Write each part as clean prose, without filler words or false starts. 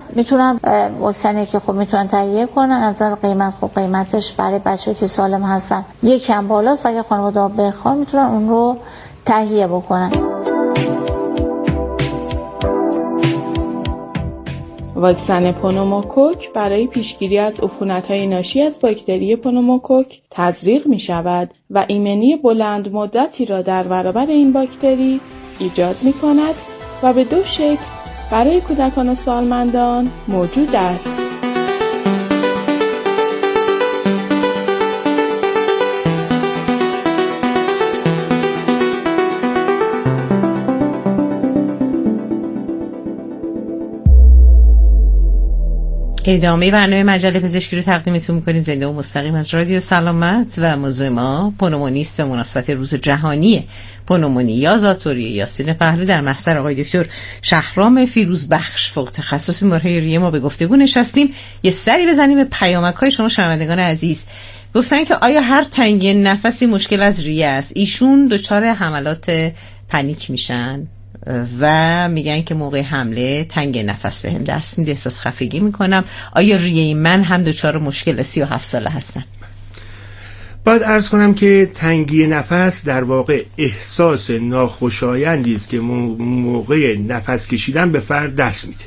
میتونن واکسنی که خب میتونن تهیه کنن. از نظر قیمت خب قیمتش برای بچه‌ها که سالم هستن یکم بالاست و اگه خانواده بخوان میتونن اون رو تهیه بکنن. واکسن پنوموکوک برای پیشگیری از عفونت‌های ناشی از باکتری پنوموکوک تزریق می‌شود و ایمنی بلند مدتی را در برابر این باکتری ایجاد می‌کند و به 2 شکل برای کودکان و سالمندان موجود است. ادامه برنامه مجله پزشکی رو تقدیمتون می‌کنیم زنده و مستقیم از رادیو سلامت و موضوع ما پنومونیست و مناسبت روز جهانی پنومونی یا زاتوری یاسین پهلو در محضر آقای دکتر شهرام فیروزبخش فوق تخصص بیماری‌های ریه ما به گفتگو نشستیم. یه سری بزنیم به پیامک‌های شما شنوندگان عزیز. گفتن که آیا هر تنگی نفسی مشکل از ریه است؟ ایشون دچار حملات پنیک میشن و میگن که موقع حمله تنگ نفس بهم دست میده، احساس خفگی میکنم. آیا ریه من هم دچار مشکل 37 ساله هستن؟ باید عرض کنم که تنگی نفس در واقع احساس ناخوشایندی است که موقع نفس کشیدن به فرد دست میده.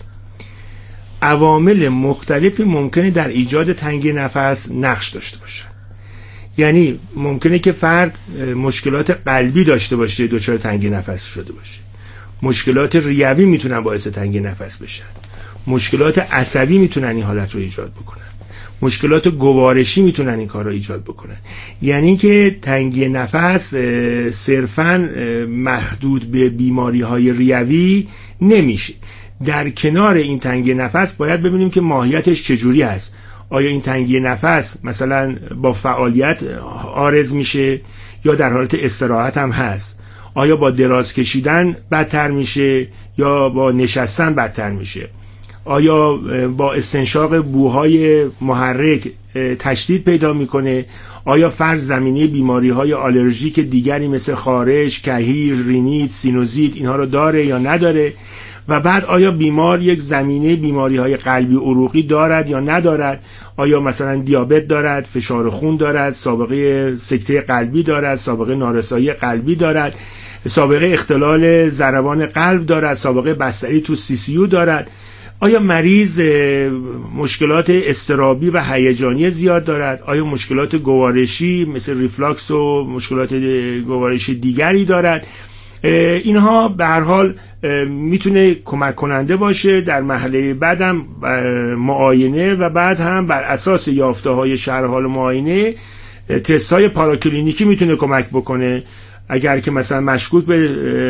عوامل مختلفی ممکنه در ایجاد تنگی نفس نقش داشته باشه. یعنی ممکنه که فرد مشکلات قلبی داشته باشه، دچار تنگی نفس شده باشه. مشکلات ریوی میتونن باعث تنگی نفس بشن. مشکلات عصبی میتونن این حالت رو ایجاد بکنن. مشکلات گوارشی میتونن این کار رو ایجاد بکنن. یعنی که تنگی نفس صرفاً محدود به بیماری‌های ریوی نمیشه. در کنار این تنگی نفس باید ببینیم که ماهیتش چجوری هست. آیا این تنگی نفس مثلا با فعالیت عارض میشه یا در حالت استراحت هم هست؟ آیا با دراز کشیدن بدتر میشه یا با نشستن بدتر میشه؟ آیا با استنشاق بوهای محرک تشدید پیدا میکنه؟ آیا فرد زمینه بیماری‌های آلرژیک دیگری مثل خارش، کهیر، رینیت، سینوزیت اینها رو داره یا نداره؟ و بعد آیا بیمار یک زمینه بیماری‌های قلبی عروقی دارد یا ندارد؟ آیا مثلا دیابت دارد، فشار خون دارد، سابقه سکته قلبی دارد، سابقه نارسایی قلبی دارد، سابقه اختلال ضربان قلب دارد، سابقه بستری تو CCU دارد؟ آیا مریض مشکلات اضطرابی و هیجانی زیاد دارد؟ آیا مشکلات گوارشی مثل ریفلاکس و مشکلات گوارشی دیگری دارد؟ اینها به هر حال میتونه کمک کننده باشه در مرحله بعدم معاینه و بعد هم بر اساس یافته‌های شرح حال معاینه تست‌های پاراکلینیکی میتونه کمک بکنه. اگر که مثلا مشکوک به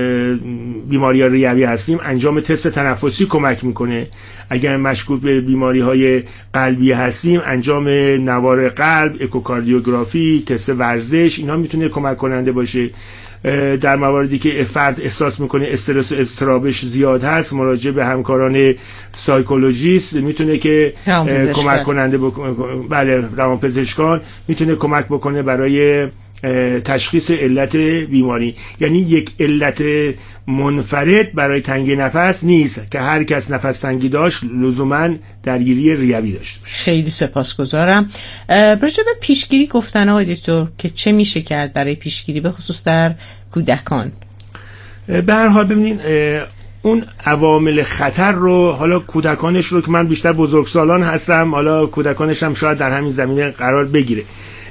بیماری ریوی هستیم انجام تست تنفسی کمک میکنه. اگر مشکوک به بیماری‌های قلبی هستیم انجام نوار قلب، اکوکاردیوگرافی، تست ورزش اینا میتونه کمک کننده باشه. در مواردی که فرد احساس میکنه استرس و اضطرابش زیاد هست مراجعه به همکاران سایکولوژیست میتونه که کمک کننده بکنه. بله، روانپزشکان میتونه کمک بکنه برای تشخیص علت بیماری. یعنی یک علت منفرد برای تنگی نفس نیست که هر کس نفس تنگی داشت لزوما درگیری ریوی داشته باشه. خیلی سپاسگزارم. راجع به پیشگیری گفتن آقای دکتر که چه میشه کرد برای پیشگیری به خصوص در کودکان؟ به هر حال ببینین اون عوامل خطر رو، حالا کودکانش رو که من بیشتر بزرگسالان هستم، حالا کودکانش هم شاید در همین زمینه قرار بگیره،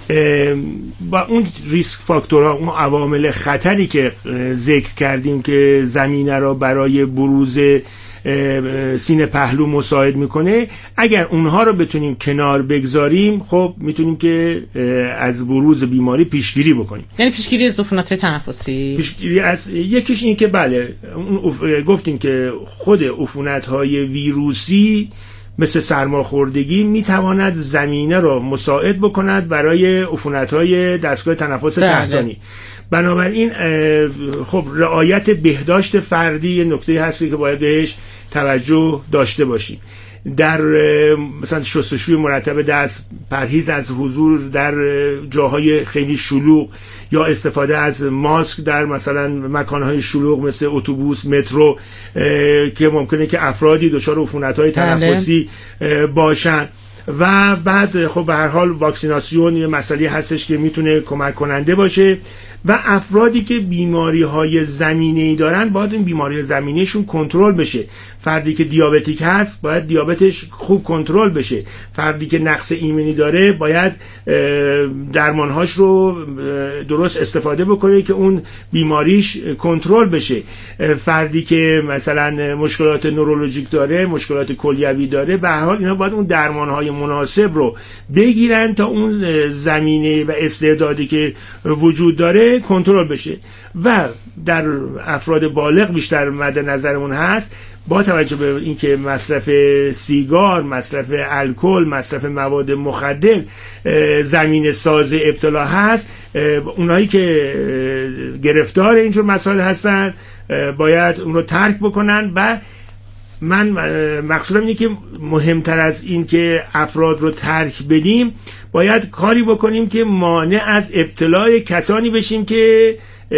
با اون ریسک فاکتورها، اون عوامل خطری که ذکر کردیم که زمینه را برای بروز سینه پهلو مساعد میکنه، اگر اونها رو بتونیم کنار بگذاریم خب میتونیم که از بروز بیماری پیشگیری بکنیم. یعنی پیشگیری از عفونت‌های تنفسی؟ پیشگیری از یکیش این که بله گفتیم که خود عفونت‌های ویروسی مثل سرماخوردگی میتواند زمینه را مساعد بکند برای عفونت‌های دستگاه تنفس تحتانی. بنابراین خب رعایت بهداشت فردی نکته هستی که باید بهش توجه داشته باشیم. در مثلا شستشوی مرتب دست، پرهیز از حضور در جاهای خیلی شلوغ یا استفاده از ماسک در مثلا مکانهای شلوغ مثل اتوبوس، مترو که ممکنه که افرادی دچار عفونت‌های تنفسی باشن. و بعد خب به هر حال واکسیناسیون یه مسئله هستش که میتونه کمک کننده باشه و افرادی که بیماری‌های زمینه‌ای دارن باید این بیماری زمینه‌شون کنترل بشه. فردی که دیابتیک هست باید دیابتش خوب کنترل بشه. فردی که نقص ایمنی داره باید درمانهاش رو درست استفاده بکنه که اون بیماریش کنترل بشه. فردی که مثلا مشکلات نورولوژیک داره، مشکلات کلیوی داره، به هر حال اینا باید اون درمانهای مناسب رو بگیرن تا اون زمینه و استعدادی که وجود داره کنترل بشه. و در افراد بالغ بیشتر مد نظرمون هست با توجه به اینکه مصرف سیگار، مصرف الکل، مصرف مواد مخدر زمین ساز ابتلا هست، اونایی که گرفتار اینجور مسائل هستن باید اون رو ترک بکنن. و من مقصودم اینه که مهمتر از این که افراد رو ترک بدیم باید کاری بکنیم که مانع از ابتلای کسانی بشیم که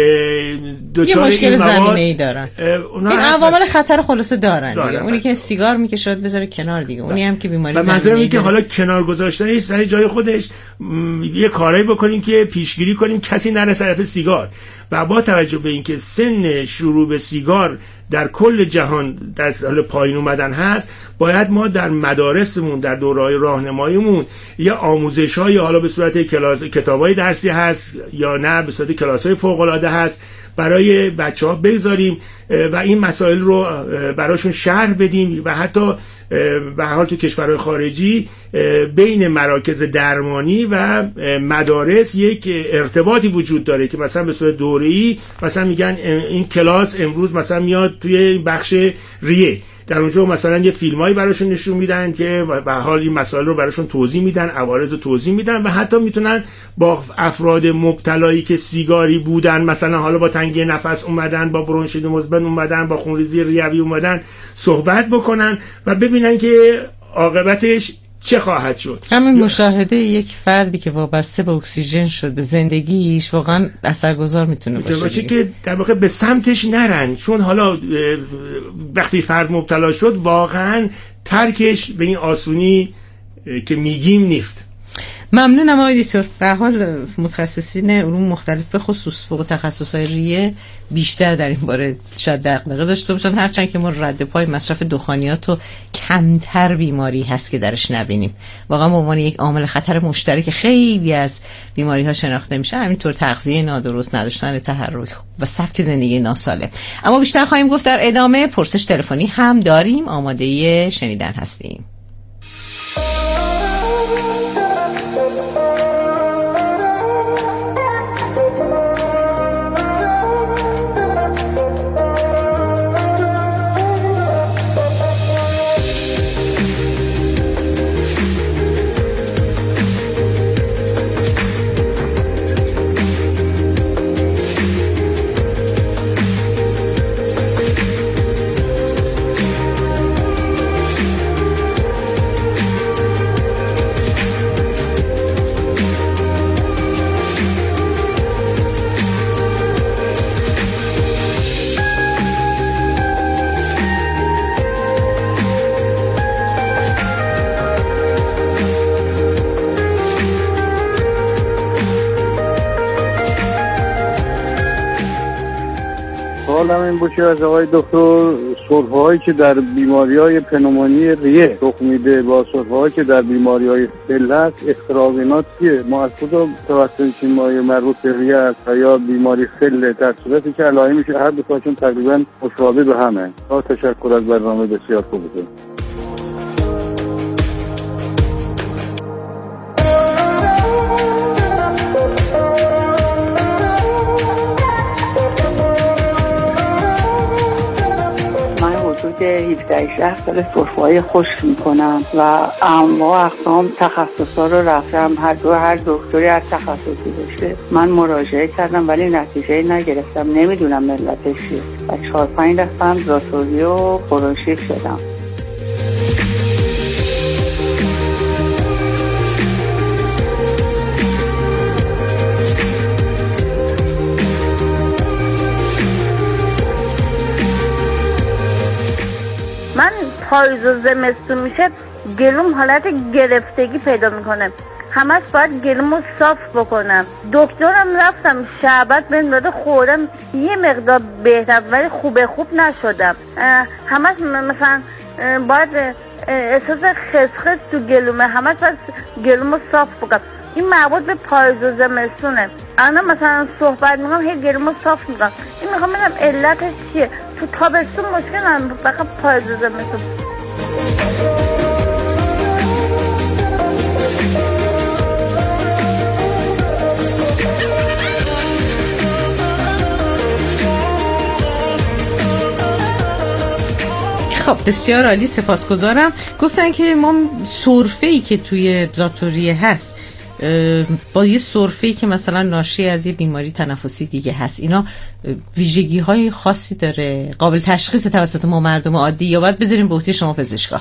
یه مشکل زمینه‌ای دارن. این عوامل خطر خلاصه دارن دیگه. اونی که سیگار میکشه بذاره کنار دیگه، اونی هم که بیماری زمینه‌ای داره. منظورم که حالا کنار گذاشتنش سر جای خودش یه کارایی بکنیم که پیشگیری کنیم کسی نره طرف سیگار. و با توجه به اینکه سن شروع به سیگار در کل جهان در حال پایین اومدن هست، باید ما در مدارسمون در دوره‌های راهنماییمون یا آموزش‌های حالا به صورت کتاب‌های درسی هست یا نه به صورت کلاس‌های فوق‌العاده هست برای بچه‌ها بگذاریم و این مسائل رو براشون شرح بدیم. و حتی به حال تو کشورهای خارجی بین مراکز درمانی و مدارس یک ارتباطی وجود داره که مثلا به صورت دوره‌ای مثلا میگن این کلاس امروز مثلا میاد توی بخش ریه، در اونجا مثلا یه فیلمایی براشون نشون میدن که به حال این مسائل رو براشون توضیح میدن، عوارض رو توضیح میدن و حتی میتونن با افراد مبتلایی که سیگاری بودن، مثلا حالا با تنگی نفس اومدن، با برونشیت مزمن اومدن، با خونریزی ریوی اومدن، صحبت بکنن و ببینن که عاقبتش چه خواهد شد. همین مشاهده یک فردی که وابسته به اکسیژن شده زندگیش واقعا اثرگذار میتونه باشه که در واقع به سمتش نرن، چون حالا وقتی فرد مبتلا شد واقعا ترکش به این آسونی که میگیم نیست. ممنونم آقای دکتر. به حال متخصصین علوم مختلف به خصوص فوق تخصصهای ریه بیشتر در این باره شاید دغدغه داشته باشن، هرچند که ما رد پای مصرف دخانیات و کمتر بیماری هست که درش نبینیم. واقعا به عنوان یک عامل خطر مشترک خیلی از بیماری ها شناخته میشه، همینطور تغذیه نادرست، نداشتن تحرک و سبک زندگی ناسالم. اما بیشتر خواهیم گفت در ادامه. پرسش تلفنی هم داریم، آماده شنیدن هستیم. سوالم این بود که از آقای دکتر سرفه‌هایی که در بیماری‌های پنومونی ریه رخ میده با سرفه‌هایی که در بیماری‌های فلج اختلاف اینا چیه؟ ما از کدوم توسط بیماری مربوط به ریه است یا بیماری فلج، در صورتی که علائم میشه هر دو تاشون تقریبا مشابه به همه. تشکر از برنامه بسیار خوبه. که 17 سال سرفه‌های خشک میکنم و انواع اقسام تخصصا رو رفتم، هر دکتری از تخصصی داشته. من مراجعه کردم ولی نتیجه نگرفتم، نمیدونم ملتش چیه و 4-5 دفعه زاتوری و برونشیت شدم. پاییز و زمستون میشه گلوم حالت گرفتگی پیدا میکنه، همش باید گلومو صاف بکنم. دکترم رفتم شربت بهم داده خوردم یه مقدار بهتر، ولی خوب نشدم. همش مثلا باید احساس خسخس تو گلومه، همش باید گلومو صاف بکنم. این مربوط به پاییز و زمستونه. انا مثلا صحبت میکنم هی گلومو صاف میکنم. این میخوام ببینم علتش چیه. تو تابستون مشکل ندارم، فقط پاییز و زمستون. خب بسیار عالی، سپاسگزارم. گفتن که ما سرفه‌ای که توی زاتوریه هست با یه سرفه‌ای که مثلا ناشی از یه بیماری تنفسی دیگه هست، اینا ویژگی‌های خاصی داره، قابل تشخیص توسط ما مردم عادی، یا باید بذاریم به عهده شما پزشکا؟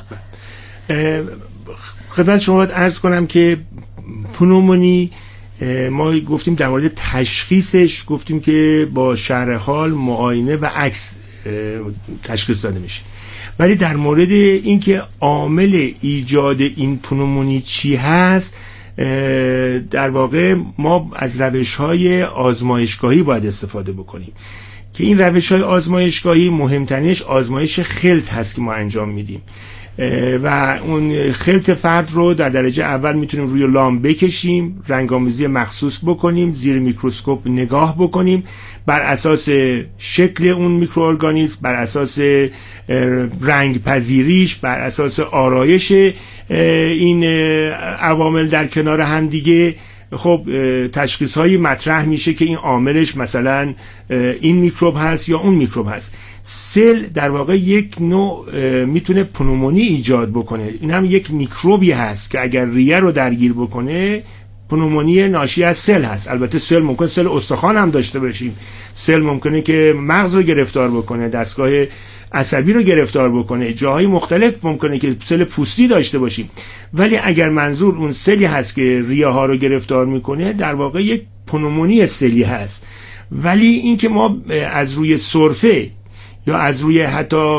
خدمت شما باید عرض کنم که پنومونی ما گفتیم در مورد تشخیصش گفتیم که با شرح حال، معاینه و عکس تشخیص داده میشه، ولی در مورد اینکه عامل ایجاد این پنومونی چی هست در واقع ما از روش‌های آزمایشگاهی باید استفاده بکنیم که این روش‌های آزمایشگاهی مهمترینش آزمایش خلط هست که ما انجام میدیم و اون خلط فرد رو در درجه اول میتونیم روی لام بکشیم، رنگ‌آمیزی مخصوص بکنیم، زیر میکروسکوپ نگاه بکنیم، بر اساس شکل اون میکروارگانیسم، بر اساس رنگ پذیریش، بر اساس آرایش این عوامل در کنار هم دیگه خب تشخیص هایی مطرح میشه که این عاملش مثلا این میکروب هست یا اون میکروب هست. سل در واقع یک نوع میتونه پنومونی ایجاد بکنه، این هم یک میکروبی هست که اگر ریه رو درگیر بکنه پنومونی ناشی از سل هست. البته سل ممکن سل استخوان هم داشته باشیم، سل ممکنه که مغز رو گرفتار بکنه، دستگاه عصبی رو گرفتار بکنه، جاهای مختلف ممکنه که سل پوستی داشته باشیم، ولی اگر منظور اون سلی هست که ریه ها رو گرفتار میکنه در واقع یک پنومونی سلی هست. ولی این که ما از روی سرفه یا از روی حتی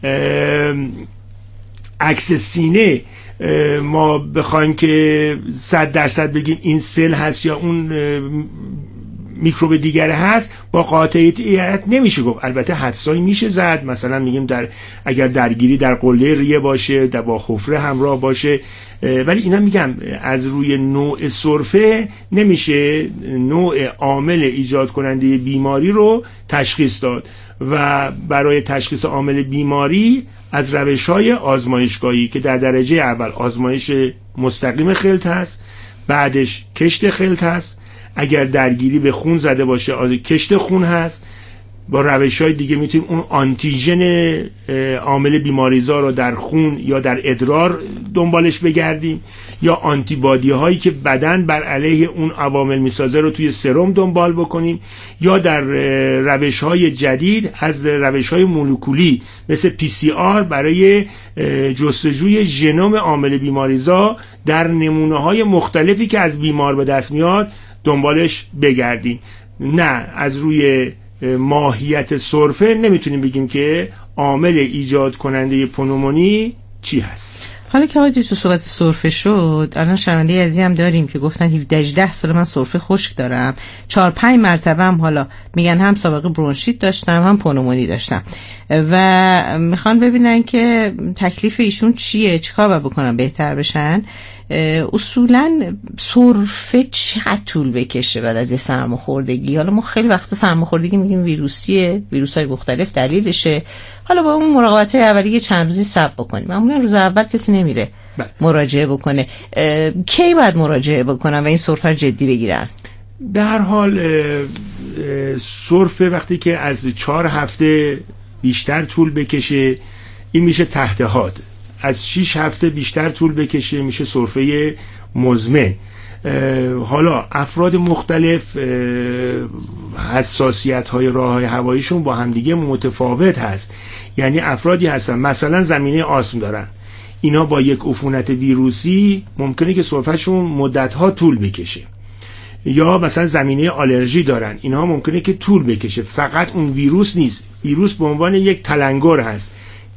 عکس سینه ما بخوایم که 100% بگیم این سل هست یا اون میکروب دیگر هست با قاطعیت نمیشه گفت. البته حدسایی میشه زد، مثلا میگیم اگر درگیری در قله ریه باشه، در با حفره همراه باشه، ولی اینا میگم از روی نوع سرفه نمیشه نوع عامل ایجاد کننده بیماری رو تشخیص داد و برای تشخیص عامل بیماری از روش‌های آزمایشگاهی که در درجه اول آزمایش مستقیم خلط هست، بعدش کشت خلط هست، اگر درگیری به خون زده باشه کشت خون هست، با روش‌های دیگه میتونیم اون آنتیژن عامل بیماریزا رو در خون یا در ادرار دنبالش بگردیم، یا آنتیبادی هایی که بدن بر علیه اون عوامل میسازه رو توی سرم دنبال بکنیم، یا در روش‌های جدید از روش‌های مولکولی مثل PCR برای جستجوی ژنوم عامل بیماریزا در نمونه‌های مختلفی که از بیمار به دست میاد دنبالش بگردیم. نه از روی ماهیت سرفه نمیتونیم بگیم که عامل ایجاد کننده پنومونی چی هست. حالا که آقای تو صحبت سرفه شد، الان شنونده عزیزی هم داریم که گفتن 17-18 سال من سرفه خشک دارم، 4-5 مرتبه هم حالا میگن هم سابقه برونشیت داشتم هم پنومونی داشتم و میخوان ببینن که تکلیف ایشون چیه، چیکار باید بکنم بهتر بشن. اصولا سرفه چقدر طول بکشه بعد از یه سرماخوردگی؟ حالا ما خیلی وقتا سرماخوردگی میگیم ویروسیه، ویروس‌های مختلف دلیلشه، حالا با اون مراقبت‌های اولیه چند روزی صبر بکنیم. معمولا روز اول کسی نمیره مراجعه بکنه. کی باید مراجعه بکنن و این سرفه جدی بگیرن؟ به هر حال سرفه وقتی که از 4 هفته بیشتر طول بکشه این میشه تحت حاد، از 6 هفته بیشتر طول بکشه میشه سرفه مزمن. حالا افراد مختلف حساسیت های راه های هواییشون با همدیگه متفاوت هست، یعنی افرادی هستن مثلا زمینه آسم دارن، اینا با یک عفونت ویروسی ممکنه که سرفهشون مدت ها طول بکشه، یا مثلا زمینه آلرژی دارن، اینها ممکنه که طول بکشه. فقط اون ویروس نیست، ویروس به عنوان یک تلنگر هست،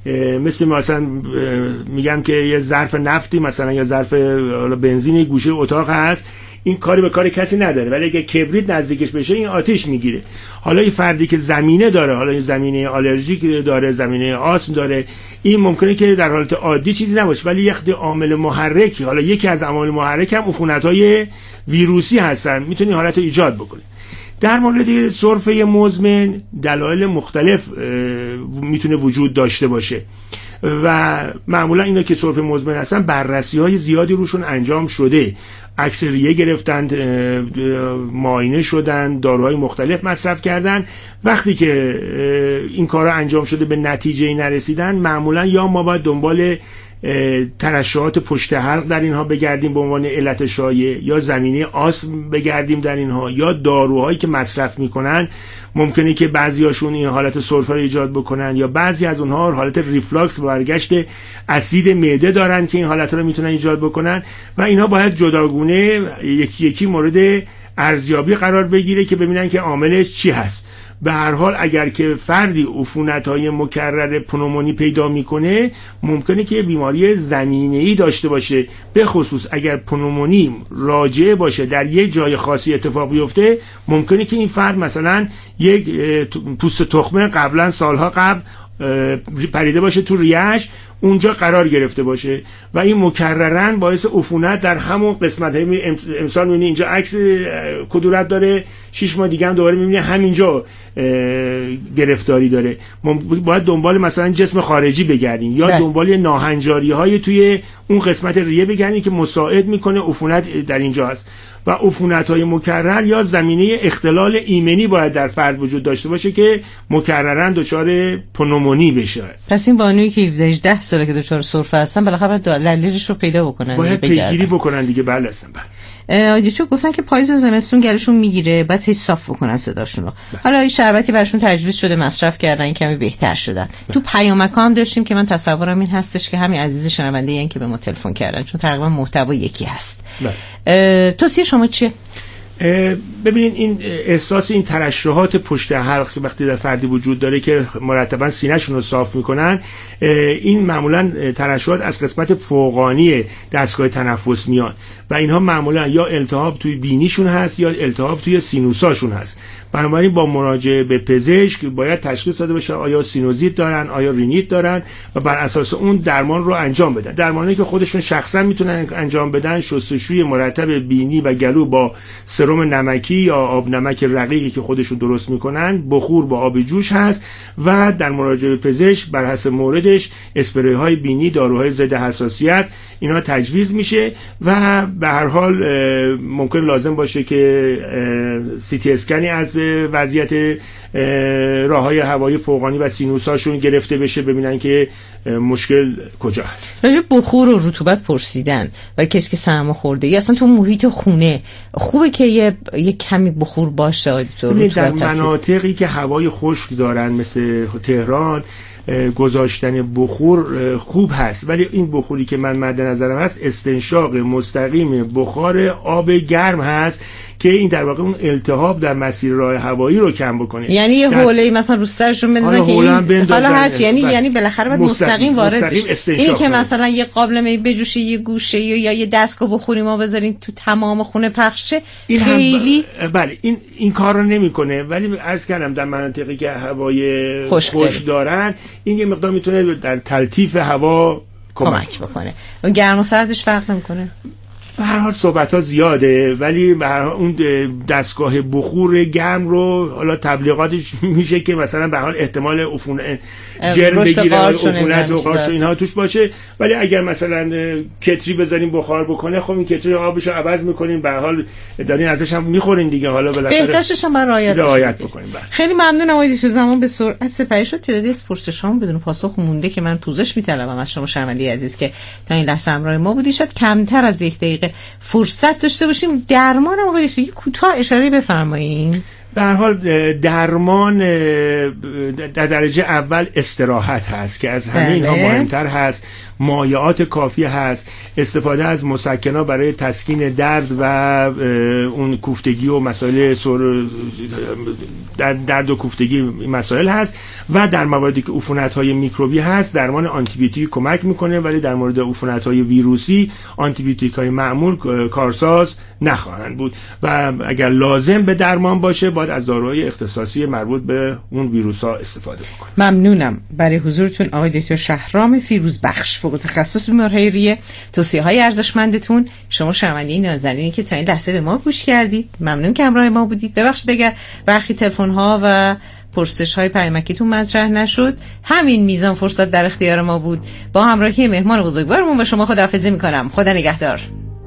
مثلا میگم که یه ظرف نفتی مثلا یا ظرف بنزین گوشه اتاق هست، این کاری به کار کسی نداره، ولی اگه کبریت نزدیکش بشه این آتش میگیره. حالا این فردی که زمینه داره، حالا این زمینه آلرژیک داره، زمینه آسم داره، این ممکنه که در حالت عادی چیزی نباشه، ولی یک عامل محرک، حالا یکی از عوامل محرک هم عفونت‌های ویروسی هستن، میتونه این حالت رو ایجاد بکنه. در مورد سرفه مزمن دلایل مختلف میتونه وجود داشته باشه و معمولا اینا که سرفه مزمن هستن بررسی‌های زیادی روشون انجام شده، عکس ریه گرفتن، معاینه شدن، داروهای مختلف مصرف کردن. وقتی که این کارا انجام شده به نتیجه نرسیدن، معمولا یا ما باید دنبال ترشحات پشت حلق در اینها بگردیم به عنوان علت شایع، یا زمینه آسم بگردیم در اینها، یا داروهایی که مصرف میکنن ممکنه که بعضیاشون این حالت سرفه رو ایجاد بکنن، یا بعضی از اونها حالت ریفلاکس و برگشت اسید معده دارن که این حالت رو میتونن ایجاد بکنن و اینا باید جداگونه یکی یکی مورد ارزیابی قرار بگیره که ببینن که عاملش چی هست. به هر حال اگر که فردی عفونت‌های مکرر پنومونی پیدا میکنه، ممکنه که بیماری زمینه‌ای داشته باشه، به خصوص اگر پنومونی راجعه باشه در یک جای خاصی اتفاق بیفته، ممکنه که این فرد مثلا یک پوست تخمه قبلا سالها قبل پریده باشه تو ریه‌اش، اونجا قرار گرفته باشه و این مکررن باعث عفونت در همون قسمت. امسال می‌بینی اینجا عکس کدورت داره، 6 ماه دیگه هم دوباره می‌بینی همینجا گرفتاری داره. باید دنبال مثلا جسم خارجی بگردیم یا دنبال ناهنجاری‌های توی اون قسمت ریه بگردیم که مساعد میکنه عفونت در اینجا هست. و عفونت‌های مکرر یا زمینه اختلال ایمنی باید در فرد وجود داشته باشه که مکررن دچار پنومونی بشه. پس این بانویی که 17 ساله که دچار سرفه هستن بالاخره دلیلش رو پیدا بکنن، باید پیگیری بکنن دیگه. بله هستن. دکتر گفتن که پاییز و زمستون گلشون میگیره، بعد هی صاف بکنن صداشون رو. حالا این شربتی براشون تجویز شده، مصرف کردن، این کمی بهتر شدن. تو پیامک‌ها هم داشتیم که من تصورم این هستش که همین عزیز شنونده این که به ما تلفن کردن، چون تقریبا محتوا یکی هست. توصیه شما چیه؟ ببینید این احساس این ترشحات پشت حلق که وقتی در فردی وجود داره که مرتبا سینه‌شون رو صاف میکنن، این معمولا ترشحات از قسمت فوقانی دستگاه تنفس میان و اینها معمولا یا التهاب توی بینیشون هست یا التهاب توی سینوساشون هست. بنابراین با مراجعه به پزشک باید تشخیص داده بشه آیا سینوزیت دارن، آیا رینیت دارن و بر اساس اون درمان رو انجام بدن. درمانی که خودشون شخصا میتونن انجام بدن، شستشوی مرتب بینی و گلو با سرم نمکی یا آب نمک رقیقی که خودشون درست میکنن، بخور با آب جوش هست و در مراجعه به پزشک بر حسب موردش اسپری های بینی، داروهای ضد حساسیت اینا تجویز میشه و به هر حال ممکن لازم باشه که سی تی اسکنی از وضعیت راههای هوایی فوقانی و سینوساشون گرفته بشه، ببینن که مشکل کجا هست. راجع بخور و رطوبت پرسیدن برای کسی که سرما خورده یا اصلا تو محیط خونه خوبه که یه کمی بخور باشه. در مناطقی که هوای خشک دارن مثل تهران گذاشتن بخور خوب هست، ولی این بخوری که من مد نظرم هست استنشاق مستقیم بخار آب گرم هست که این در واقع اون التهاب در مسیر راه هوایی رو کم بکنه. یعنی یه حوله مثلا رو سرشون بندازن که حالا هرچی یعنی بالاخره باید مستقیم وارد بشه. اینی که مثلا یه قابلمه بجوشه، یه گوشه یا یه دستگاه بخوری ما بذارین تو تمام خونه پخشه، خیلی بله این کار رو نمیکنه. ولی عرض کردم در مناطقی که هوای خوش دارن این یه مقدار میتونه در تلطیف هوا کمک بکنه. اون گرم و سردش فرق نمیکنه. به هر حال صحبت‌ها زیاده، ولی به هر حال اون دستگاه بخور گرم رو حالا تبلیغاتش میشه که مثلا به هر حال احتمال جرم بگیره، عفونت و قارچ اینها توش باشه، ولی اگر مثلا کتری بزنیم بخار بکنه، خب این کتری آبشو عوض می‌کنیم، به هر حال دارین ازش هم می‌خورین دیگه، حالا بالاخره بهترش هم رعایت بکنیم. خیلی ممنونم آقای دکتر. زمان به سرعت سپری شد، تعدادی از پرسشام بدون پاسخ مونده که من پوزش می‌طلبم از شما شنونده عزیز که تا این لحظه همراه ما بودید. شاید کمتر از 1 دقیقه فرصت داشته باشیم. درمان آقای دکتر کوتاه اشاره بفرمایید. به هر حال درمان در درجه اول استراحت هست که از همه اینها مهمتر هست. مایعات کافی هست، استفاده از مسکن‌ها برای تسکین درد و اون کوفتگی و مسائل درد و کوفتگی مسائل هست. و در مواردی که عفونت‌های میکروبی هست درمان آنتیبیوتیک کمک میکنه، ولی در مورد عفونت‌های ویروسی آنتیبیوتیک‌های معمول کارساز نخواهند بود و اگر لازم به درمان باشه باید از داروهای اختصاصی مربوط به اون ویروس‌ها استفاده بکنه. ممنونم برای حضورتون آقای دکتر شهرام فیروزبخش، فوق تخصص بیماری‌های ریه، توصیه‌های ارزشمندتون. شما شنونده نازنینی که تا این لحظه به ما گوش کردید، ممنون که همراه ما بودید. ببخشید اگر برخی تلفن‌ها و پرسش‌های پیامکیتون مطرح نشد. همین میزان فرصت در اختیار ما بود. با همراهی مهمان بزرگوارمون با شما خداحافظی می‌کنم. خدا نگهدار.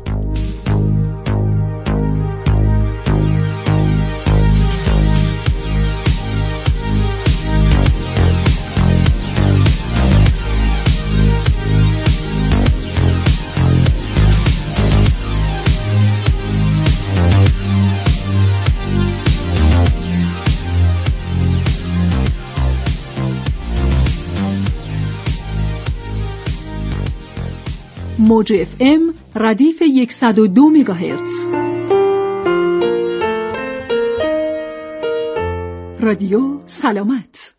موج FM ردیف 102 مگاهرتز. رادیو سلامت.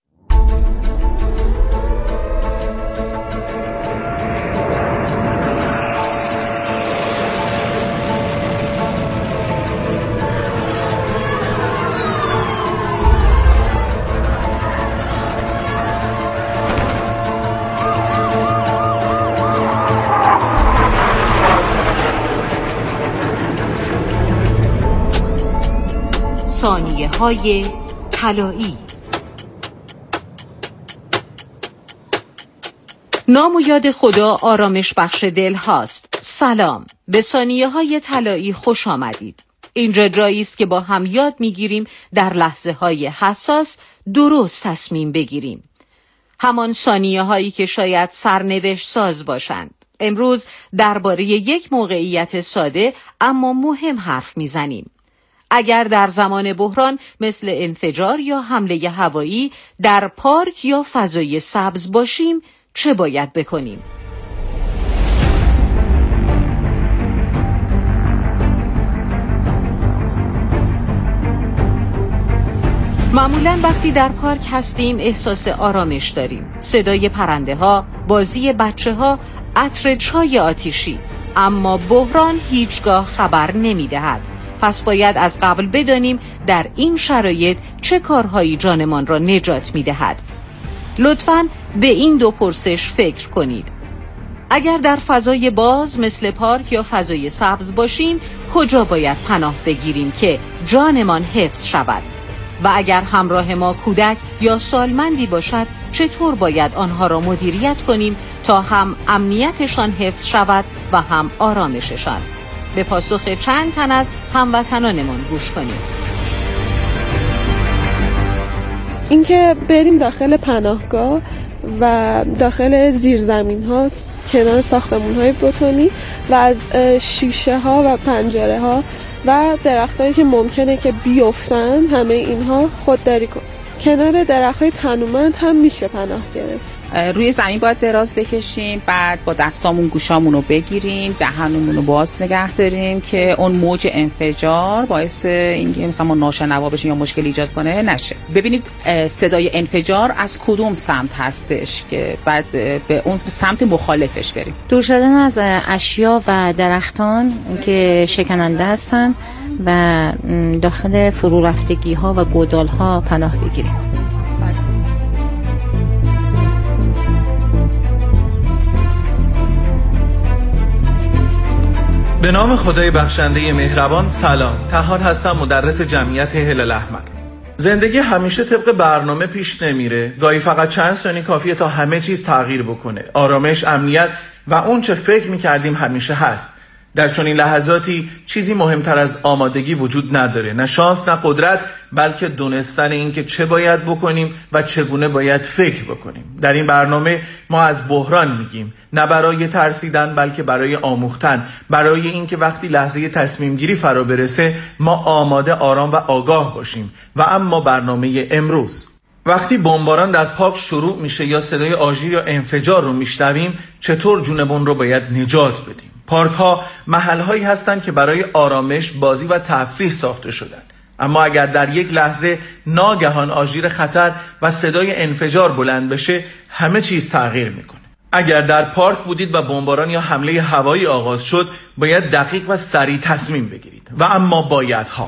ثانیه‌های طلایی. نام و یاد خدا آرامش بخش دل هاست. سلام، به ثانیه‌های طلایی خوش آمدید. اینجا جایی است که با هم یاد می‌گیریم در لحظه‌های حساس درست تصمیم بگیریم. همان ثانیه‌هایی که شاید سرنوشت ساز باشند. امروز درباره یک موقعیت ساده اما مهم حرف می‌زنیم. اگر در زمان بحران مثل انفجار یا حمله هوایی در پارک یا فضای سبز باشیم چه باید بکنیم؟ معمولاً وقتی در پارک هستیم احساس آرامش داریم. صدای پرنده ها، بازی بچه ها، عطر چای آتیشی. اما بحران هیچگاه خبر نمی دهد. پس باید از قبل بدانیم در این شرایط چه کارهایی جانمان را نجات می دهد. لطفاً به این دو پرسش فکر کنید. اگر در فضای باز مثل پارک یا فضای سبز باشیم کجا باید پناه بگیریم که جانمان حفظ شود؟ و اگر همراه ما کودک یا سالمندی باشد چطور باید آنها را مدیریت کنیم تا هم امنیتشان حفظ شود و هم آرامششان؟ به پاسخ چند تن از هموطنانمان گوش کنیم. اینکه بریم داخل پناهگاه و داخل زیرزمین هاست، کنار ساختمون های بتونی و از شیشه ها و پنجره ها و درخت هایی که ممکنه که بیفتن همه اینها خودداری کن. کنار درخت های تنومند هم میشه پناه گرفت. روی زمین باید دراز بکشیم، بعد با دستامون گوشامون رو بگیریم، دهنمون رو باز نگه داریم که اون موج انفجار باعث اینکه مثلا ما ناشنوا بشیم یا مشکل ایجاد کنه نشه. ببینید صدای انفجار از کدوم سمت هستش که بعد به اون سمت مخالفش بریم. دور شدن از اشیا و درختان که شکننده هستن و داخل فرو رفتگی ها و گودال ها پناه بگیریم. به نام خدای بخشنده مهربان. سلام، طاهر هستم، مدرس جمعیت هلال احمر. زندگی همیشه طبق برنامه پیش نمیره. گاهی فقط چند ثانیه کافیه تا همه چیز تغییر بکنه. آرامش، امنیت و اون چه فکر میکردیم همیشه هست. در چنین لحظاتی چیزی مهمتر از آمادگی وجود نداره. نه شانس، نه قدرت، بلکه دونستن این که چه باید بکنیم و چگونه باید فکر بکنیم. در این برنامه ما از بحران میگیم، نه برای ترسیدن بلکه برای آموختن، برای این که وقتی لحظه تصمیم گیری فرا برسه ما آماده، آرام و آگاه باشیم. و اما برنامه امروز، وقتی بمباران در پارک شروع میشه یا صدای آژیر یا انفجار رو میشنویم، چطور جونمون رو باید نجات بدیم؟ پارک ها محل هایی هستند که برای آرامش، بازی و تفریح ساخته شدن. اما اگر در یک لحظه ناگهان آژیر خطر و صدای انفجار بلند بشه، همه چیز تغییر میکنه. اگر در پارک بودید و بمباران یا حمله هوایی آغاز شد، باید دقیق و سریع تصمیم بگیرید. و اما بایدها.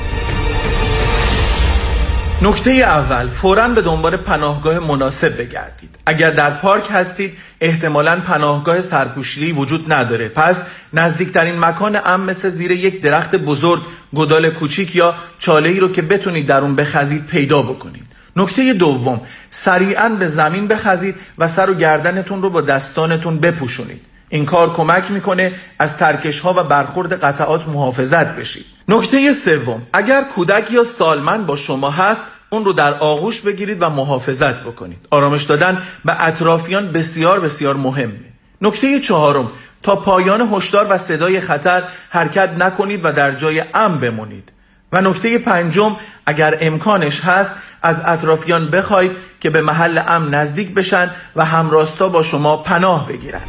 نکته اول، فوراً به دنبال پناهگاه مناسب بگردید. اگر در پارک هستید احتمالاً پناهگاه سرپوشیده‌ای وجود نداره، پس نزدیکترین مکان امن مثل زیر یک درخت بزرگ، گودال کوچیک یا چاله‌ای رو که بتونید در اون بخزید پیدا بکنید. نکته دوم، سریعاً به زمین بخزید و سر و گردنتون رو با دستانتون بپوشونید. این کار کمک میکنه از ترکش‌ها و برخورد قطعات محافظت بشید. نکته سوم، اگر کودک یا سالمند با شما هست، اون رو در آغوش بگیرید و محافظت بکنید. آرامش دادن به اطرافیان بسیار بسیار مهمه. نکته چهارم، تا پایان هشدار و صدای خطر حرکت نکنید و در جای امن بمونید. و نکته پنجم، اگر امکانش هست از اطرافیان بخواید که به محل امن نزدیک بشن و همراستا با شما پناه بگیرن.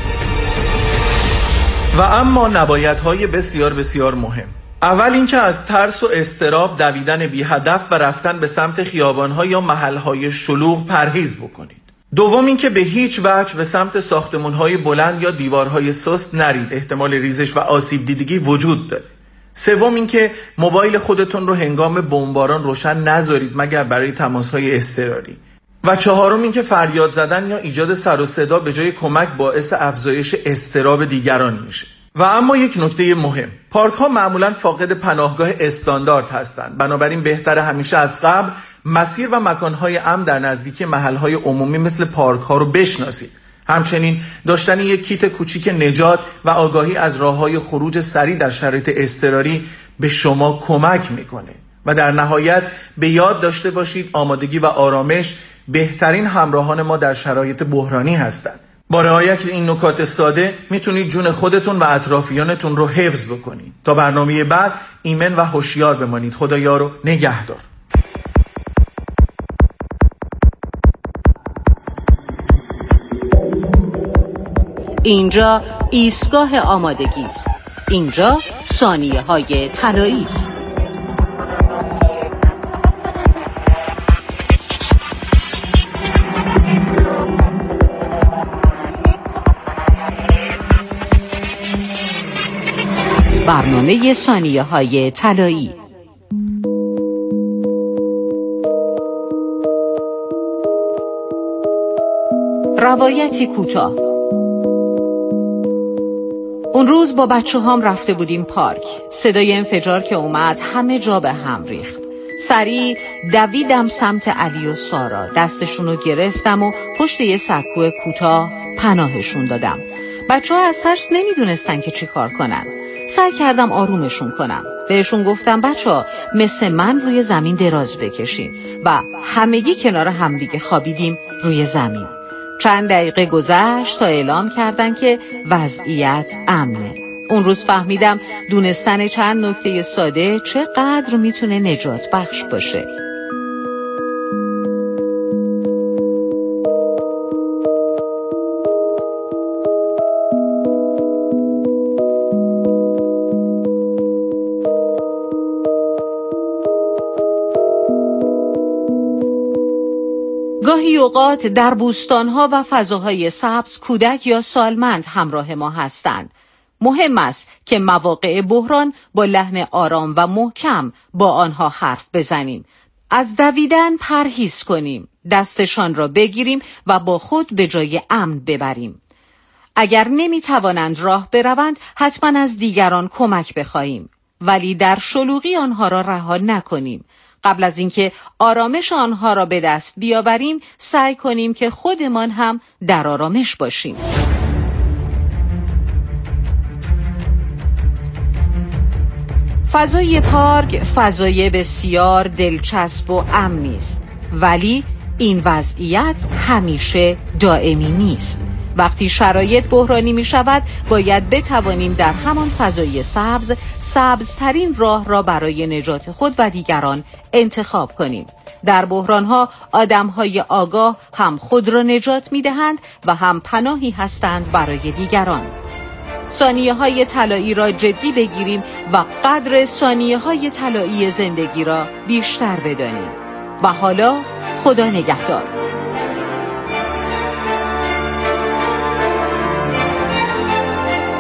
و اما نبایدهای بسیار بسیار مهم. اول اینکه از ترس و اضطراب، دویدن بی هدف و رفتن به سمت خیابان‌ها یا محل‌های شلوغ پرهیز بکنید. دوم اینکه به هیچ وجه به سمت ساختمان‌های بلند یا دیوارهای سست نرید، احتمال ریزش و آسیب دیدگی وجود داره. سوم اینکه موبایل خودتون رو هنگام بمباران روشن نذارید مگر برای تماس‌های اضطراری. و چهارم اینکه فریاد زدن یا ایجاد سر و صدا به جای کمک باعث افزایش اضطراب دیگران میشه. و اما یک نکته مهم، پارک ها معمولا فاقد پناهگاه استاندارد هستند، بنابراین بهتره همیشه از قبل مسیر و مکانهای امن در نزدیکی محلهای عمومی مثل پارک ها رو بشناسید. همچنین داشتن یک کیت کوچیک نجات و آگاهی از راههای خروج سریع در شرایط اضطراری به شما کمک میکنه. و در نهایت به یاد داشته باشید آمادگی و آرامش بهترین همراهان ما در شرایط بحرانی هستند. با رعایت این نکات ساده میتونید جون خودتون و اطرافیانتون رو حفظ بکنید. تا برنامه بعد ایمن و هوشیار بمانید. خدایا رو نگهدار. اینجا ایستگاه آمادگی است. اینجا ثانیه‌های طلایی است. برنامه ثانیه‌های طلایی. روایتی کوتاه. اون روز با بچه هام رفته بودیم پارک. صدای انفجار که اومد همه جا به هم ریخت. سریع دویدم سمت علی و سارا، دستشون رو گرفتم و پشت یه سکو کوتاه پناهشون دادم. بچه ها از ترس نمیدونستن که چی کار کنن. سعی کردم آرومشون کنم. بهشون گفتم بچه ها مثل من روی زمین دراز بکشین و همگی کنار همدیگه خوابیدیم روی زمین. چند دقیقه گذشت تا اعلام کردن که وضعیت امنه. اون روز فهمیدم دونستن چند نکته ساده چقدر میتونه نجات بخش باشه. گاهی اوقات در بوستان‌ها و فضاهای سبز کودک یا سالمند همراه ما هستند. مهم است که مواقع بحران با لحن آرام و محکم با آنها حرف بزنیم. از دویدن پرهیز کنیم. دستشان را بگیریم و با خود به جای امن ببریم. اگر نمی‌توانند راه بروند حتما از دیگران کمک بخواهیم. ولی در شلوغی آنها را رها نکنیم. قبل از اینکه آرامش آنها را به دست بیاوریم سعی کنیم که خودمان هم در آرامش باشیم. فضای پارک فضای بسیار دلچسب و امنی است، ولی این وضعیت همیشه دائمی نیست. وقتی شرایط بحرانی می شود باید بتوانیم در همان فضای سبزترین راه را برای نجات خود و دیگران انتخاب کنیم. در بحرانها آدمهای آگاه هم خود را نجات می دهند و هم پناهی هستند برای دیگران. ثانیه‌های طلایی را جدی بگیریم و قدر ثانیه‌های طلایی زندگی را بیشتر بدانیم. و حالا خدا نگهدار.